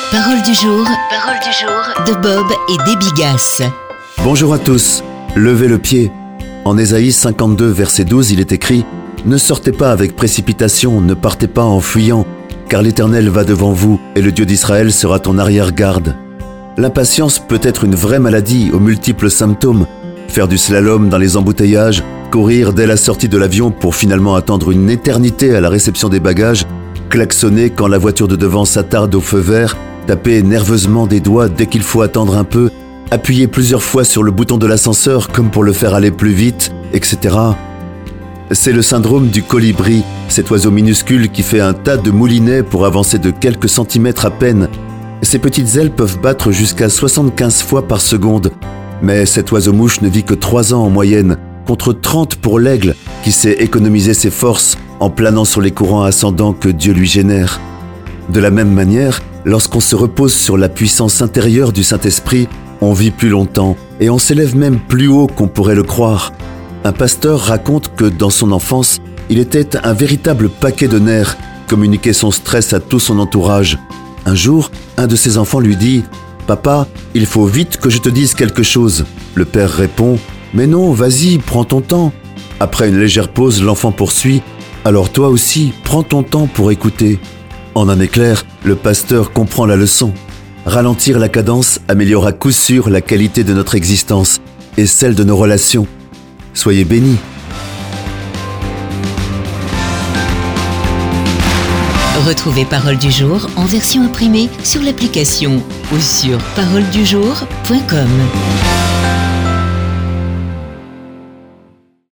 Parole du jour de Bob et Déby Gass. Bonjour à tous, levez le pied. En Ésaïe 52, verset 12, il est écrit « Ne sortez pas avec précipitation, ne partez pas en fuyant, car l'Éternel va devant vous et le Dieu d'Israël sera ton arrière-garde. » L'impatience peut être une vraie maladie aux multiples symptômes. Faire du slalom dans les embouteillages, courir dès la sortie de l'avion pour finalement attendre une éternité à la réception des bagages, klaxonner quand la voiture de devant s'attarde au feu vert, taper nerveusement des doigts dès qu'il faut attendre un peu, appuyer plusieurs fois sur le bouton de l'ascenseur comme pour le faire aller plus vite, etc. C'est le syndrome du colibri, cet oiseau minuscule qui fait un tas de moulinets pour avancer de quelques centimètres à peine. Ses petites ailes peuvent battre jusqu'à 75 fois par seconde. Mais cet oiseau-mouche ne vit que 3 ans en moyenne, contre 30 pour l'aigle qui sait économiser ses forces en planant sur les courants ascendants que Dieu lui génère. De la même manière, lorsqu'on se repose sur la puissance intérieure du Saint-Esprit, on vit plus longtemps et on s'élève même plus haut qu'on pourrait le croire. Un pasteur raconte que dans son enfance, il était un véritable paquet de nerfs, communiquait son stress à tout son entourage. Un jour, un de ses enfants lui dit « Papa, il faut vite que je te dise quelque chose. » Le père répond « Mais non, vas-y, prends ton temps. » Après une légère pause, l'enfant poursuit « Alors toi aussi, prends ton temps pour écouter. » En un éclair, le pasteur comprend la leçon. Ralentir la cadence améliore à coup sûr la qualité de notre existence et celle de nos relations. Soyez bénis. Retrouvez Parole du jour en version imprimée sur l'application ou sur paroledujour.com.